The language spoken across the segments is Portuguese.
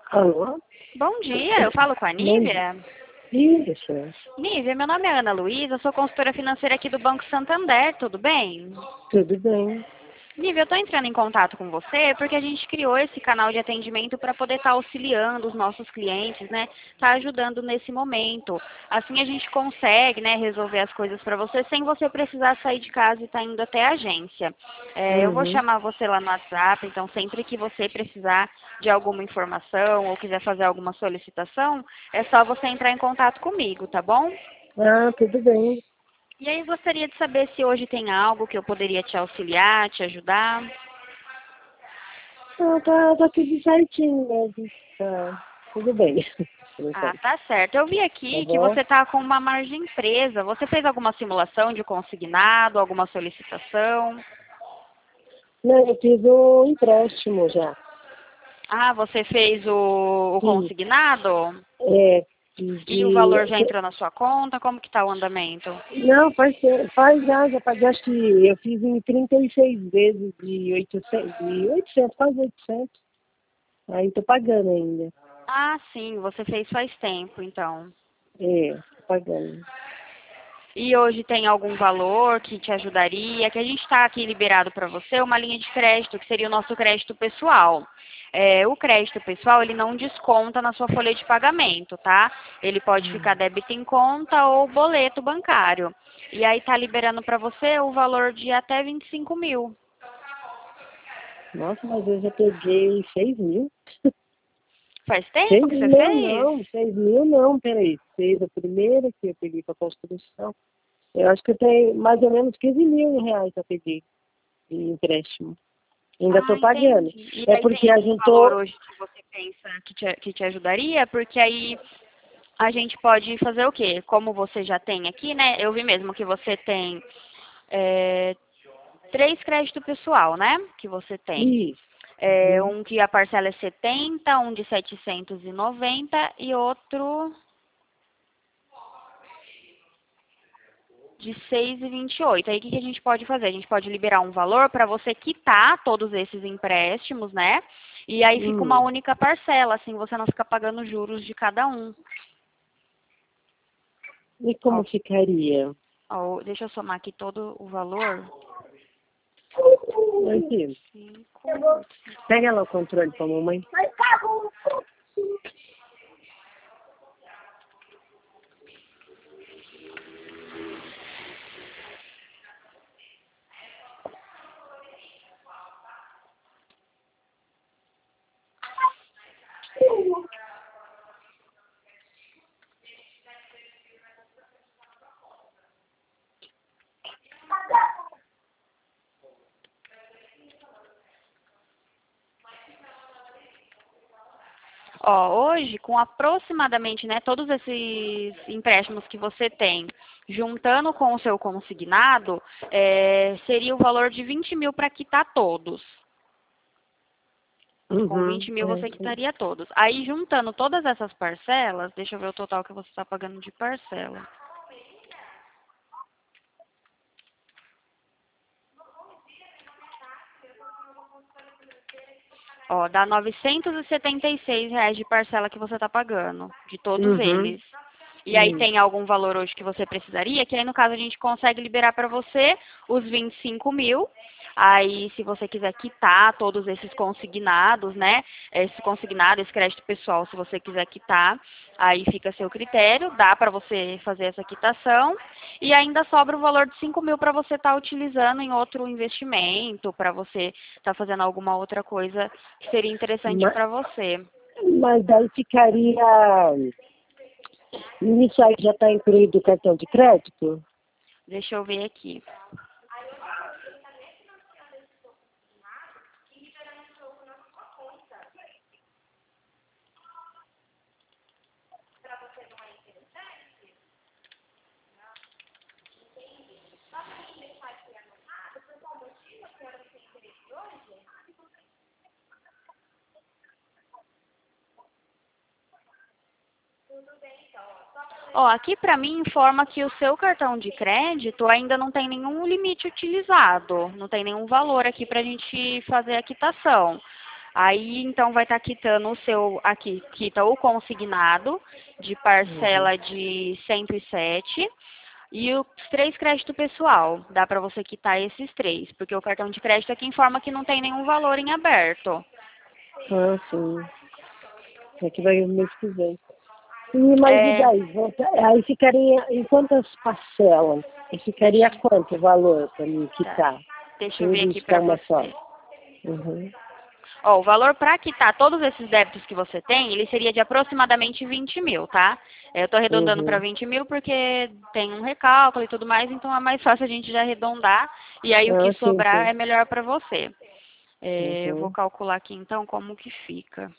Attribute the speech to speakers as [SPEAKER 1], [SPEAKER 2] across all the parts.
[SPEAKER 1] Alô?
[SPEAKER 2] Bom dia, eu falo com a
[SPEAKER 1] Bom
[SPEAKER 2] Nívia.
[SPEAKER 1] dia, senhora.
[SPEAKER 2] Nívia, meu nome é Ana Luísa, sou consultora financeira aqui do Banco Santander, tudo bem?
[SPEAKER 1] Tudo bem?
[SPEAKER 2] Nívia, eu estou entrando em contato com você porque a gente criou esse canal de atendimento para poder estar auxiliando os nossos clientes, né? Tá ajudando nesse momento. Assim a gente consegue, né, resolver as coisas para você sem você precisar sair de casa e estar indo até a agência. Eu vou
[SPEAKER 1] Uhum.
[SPEAKER 2] chamar você lá no WhatsApp, então sempre que você precisar de alguma informação ou quiser fazer alguma solicitação, é só você entrar em contato comigo, tá bom?
[SPEAKER 1] Ah, tudo bem.
[SPEAKER 2] E aí gostaria de saber se hoje tem algo que eu poderia te auxiliar, te ajudar.
[SPEAKER 1] Ah, tá tudo certinho mesmo. Tá tudo bem, por
[SPEAKER 2] Ah,
[SPEAKER 1] enquanto.
[SPEAKER 2] tá certo. Eu vi
[SPEAKER 1] Tá
[SPEAKER 2] aqui que
[SPEAKER 1] bom?
[SPEAKER 2] você está com uma margem presa. Você fez alguma simulação de consignado, alguma solicitação?
[SPEAKER 1] Não, eu fiz um empréstimo já.
[SPEAKER 2] Ah, você fez o
[SPEAKER 1] Sim.
[SPEAKER 2] consignado?
[SPEAKER 1] É,
[SPEAKER 2] E o
[SPEAKER 1] de...
[SPEAKER 2] valor já entrou na sua conta? Como que está o andamento?
[SPEAKER 1] Não, faz já paguei, acho que eu fiz em 36 vezes de 800, quase 800. Aí tô pagando ainda.
[SPEAKER 2] Ah, sim, você fez faz tempo, então.
[SPEAKER 1] Tô pagando.
[SPEAKER 2] E hoje tem algum valor que te ajudaria? Que a gente está aqui liberado para você uma linha de crédito, que seria o nosso crédito pessoal. O crédito pessoal, ele não desconta na sua folha de pagamento, tá? Ele pode ficar débito em conta ou boleto bancário. E aí tá liberando para você o valor de até 25 mil.
[SPEAKER 1] Nossa, mas eu já peguei 6.000.
[SPEAKER 2] Faz tempo
[SPEAKER 1] 6
[SPEAKER 2] que você
[SPEAKER 1] mil
[SPEAKER 2] fez?
[SPEAKER 1] não, 6.000 não, peraí. Fez a primeira que eu peguei para construção. Eu acho que eu tenho mais ou menos 15 mil reais que eu peguei de empréstimo. Ainda
[SPEAKER 2] Ah,
[SPEAKER 1] estou pagando.
[SPEAKER 2] entendi. E
[SPEAKER 1] É
[SPEAKER 2] aí tem
[SPEAKER 1] porque a
[SPEAKER 2] algum
[SPEAKER 1] gente
[SPEAKER 2] valor
[SPEAKER 1] tô.
[SPEAKER 2] hoje que você pensa que te ajudaria? Porque aí a gente pode fazer o quê? Como você já tem aqui, né? Eu vi mesmo que você tem é, 3 crédito pessoal, né? Que você tem.
[SPEAKER 1] Isso. Uhum.
[SPEAKER 2] Um que a parcela é 70, um de 790 e outro de 6,28. Aí o que que a gente pode fazer? A gente pode liberar um valor para você quitar todos esses empréstimos, né? E aí fica uma
[SPEAKER 1] Hum.
[SPEAKER 2] única parcela, assim você não fica pagando juros de cada um.
[SPEAKER 1] E
[SPEAKER 2] Ó,
[SPEAKER 1] como ficaria?
[SPEAKER 2] deixa eu somar aqui todo o valor.
[SPEAKER 1] Aqui.
[SPEAKER 2] 5,
[SPEAKER 1] Pega lá o controle para mamãe.
[SPEAKER 2] Hoje, com aproximadamente, né, todos esses empréstimos que você tem, juntando com o seu consignado, seria o valor de 20 mil para quitar todos. Com
[SPEAKER 1] Uhum.
[SPEAKER 2] 20 mil você quitaria todos. Aí, juntando todas essas parcelas, deixa eu ver o total que você está pagando de parcela. Dá R$ 976 de parcela que você está pagando, de todos
[SPEAKER 1] Uhum.
[SPEAKER 2] eles. E aí
[SPEAKER 1] Hum.
[SPEAKER 2] tem algum valor hoje que você precisaria, que aí no caso a gente consegue liberar para você os 25 mil. Aí se você quiser quitar todos esses consignados, né? Esse consignado, esse crédito pessoal, se você quiser quitar, aí fica a seu critério, dá para você fazer essa quitação. E ainda sobra o valor de 5 mil para você estar utilizando em outro investimento, para você estar fazendo alguma outra coisa que seria interessante
[SPEAKER 1] Ma-
[SPEAKER 2] para você.
[SPEAKER 1] Mas daí ficaria. Nisso aí já está incluído o cartão de crédito?
[SPEAKER 2] Deixa eu ver aqui. Aqui para mim informa que o seu cartão de crédito ainda não tem nenhum limite utilizado, não tem nenhum valor aqui para a gente fazer a quitação. Aí, então, vai estar quitando o seu, aqui, quita o consignado de
[SPEAKER 1] Uhum.
[SPEAKER 2] parcela de 107 e os 3 créditos pessoal. Dá para você quitar esses 3, porque o cartão de crédito é que informa que não tem nenhum valor em aberto.
[SPEAKER 1] Ah, sim. É que vai o mês que vem. Mas e
[SPEAKER 2] É,
[SPEAKER 1] daí? Aí ficaria em quantas parcelas? E ficaria
[SPEAKER 2] deixa,
[SPEAKER 1] quanto o valor para mim
[SPEAKER 2] tá,
[SPEAKER 1] quitar?
[SPEAKER 2] deixa eu ver
[SPEAKER 1] Tudo
[SPEAKER 2] aqui
[SPEAKER 1] isso para
[SPEAKER 2] para
[SPEAKER 1] uma só.
[SPEAKER 2] você.
[SPEAKER 1] Uhum.
[SPEAKER 2] Ó, o valor para quitar todos esses débitos que você tem, ele seria de aproximadamente 20 mil, tá? Eu estou arredondando para
[SPEAKER 1] Uhum.
[SPEAKER 2] 20 mil porque tem um recálculo e tudo mais, então é mais fácil a gente já arredondar e aí o que
[SPEAKER 1] Ah, sim,
[SPEAKER 2] sobrar
[SPEAKER 1] sim.
[SPEAKER 2] é melhor para você. Eu vou
[SPEAKER 1] Uhum.
[SPEAKER 2] calcular aqui então como que fica.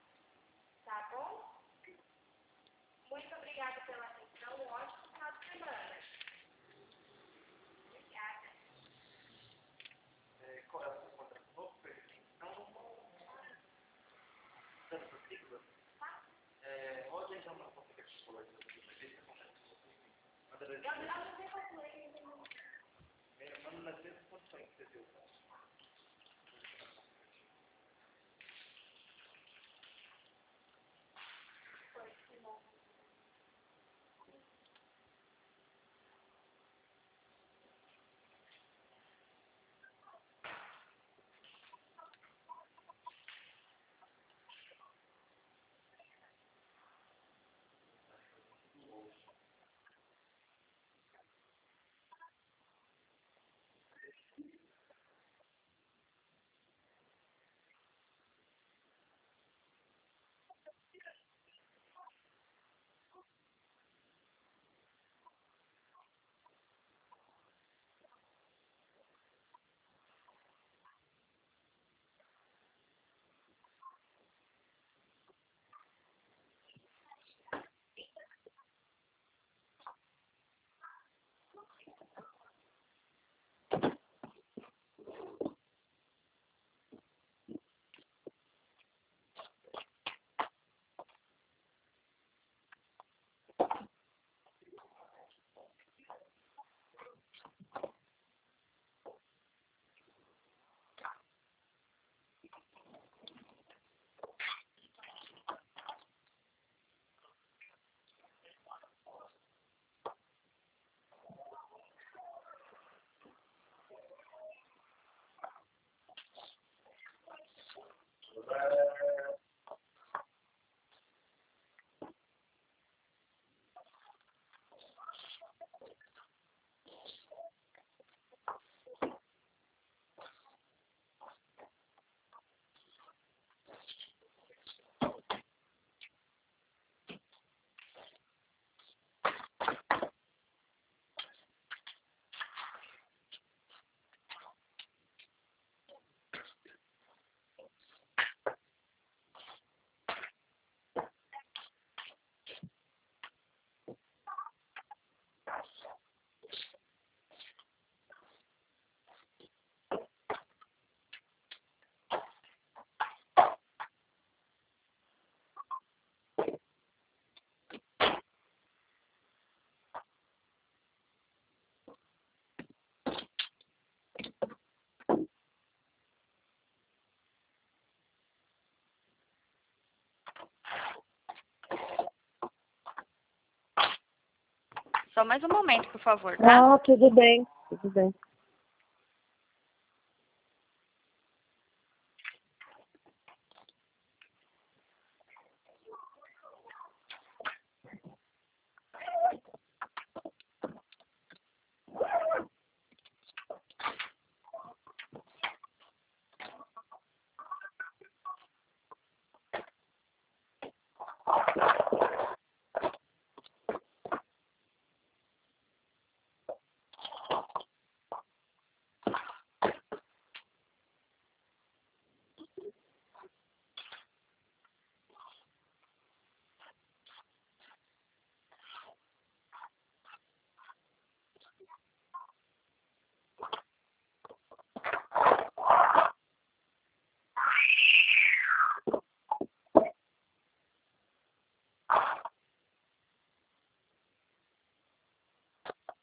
[SPEAKER 2] Só mais um momento, por favor, tá?
[SPEAKER 1] Ah, tudo bem. Tudo bem.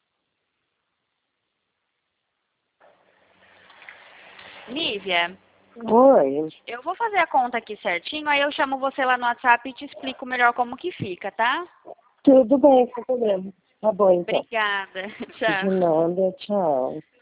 [SPEAKER 2] Nívia,
[SPEAKER 1] Oi.
[SPEAKER 2] Eu vou fazer a conta aqui certinho, aí eu chamo você lá no WhatsApp e te explico melhor como que fica, tá?
[SPEAKER 1] Tudo bem, sem problema. Tá bom, então.
[SPEAKER 2] Obrigada.
[SPEAKER 1] De
[SPEAKER 2] Tchau.
[SPEAKER 1] nada, tchau.